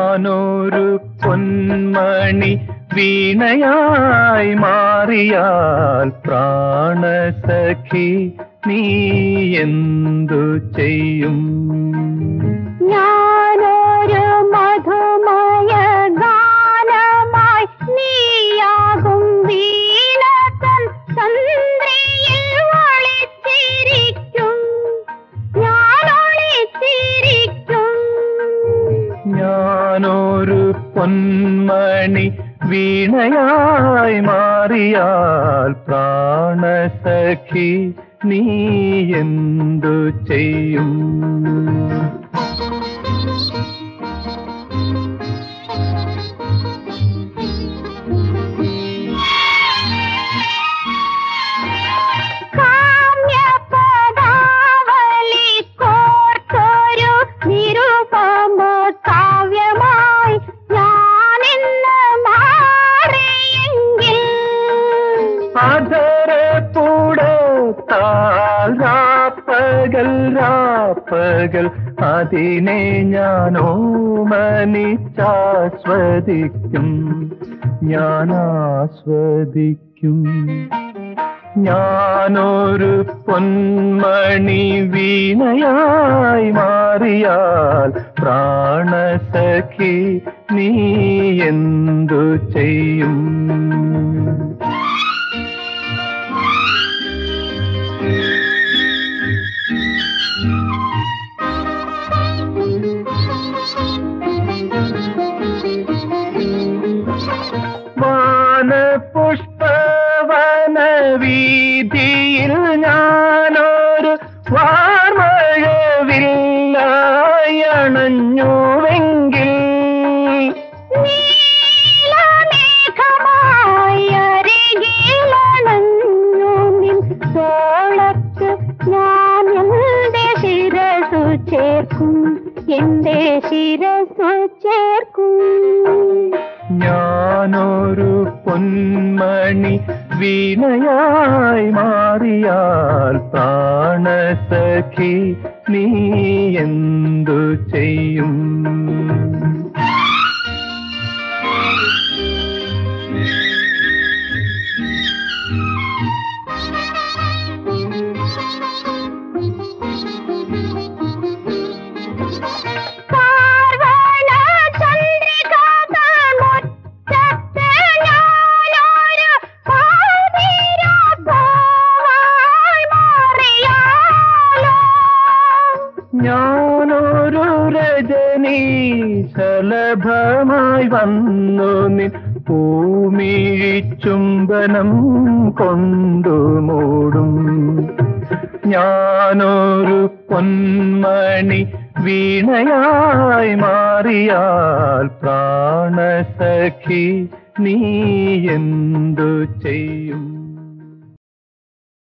ഞാനൊരു പൊന്മണി വീണയായി മാറിയാൽ പ്രാണസഖി നീ എന്തു ചെയ്യും? ഞാനൊരു മധുമയ ഗാനമായി നീയാകും വീണതൻ തന്ത്രിയിൽ ഒളിച്ചിരിക്കും, ഞാൻ ഒളിച്ചിരിക്കും. ഞാനൊരു പൊന്മണി വീണയായി മാറിയാൽ പ്രാണസഖി നീ എന്തു ചെയ്യും? രാപ്പകൽ രാപ്പകൽ അതിനെ ഞാനോ മനിച്ചാസ്വദിക്കും, ഞാനാസ്വദിക്കും. ഞാനൊരു പൊന്മണി വീണയായി മാറിയാൽ പ്രാണസഖി നീ എന്തു ചെയ്യും? വാനപുഷ്പവന വീതിയിൽ ഞാനൊരു വാർമഴവില്ലായി അണഞ്ഞുവെങ്കിൽ, എന്റെ ശിരസു ചേർക്കും. ഞാനൊരു പൊന്മണി വീണയായി മാറിയാൽ പ്രാണസഖി നീ എന്തു ചെയ്യും? ഞാനൊരു രജനീശലഭമായി വന്നു നിൻ ഭൂമിഴിച്ചുംബനം കൊണ്ടു മൂടും. ഞാനൊരു പൊന്മണി വീണയായി മാറിയാൽ പ്രാണസഖി നീ എന്തു ചെയ്യും?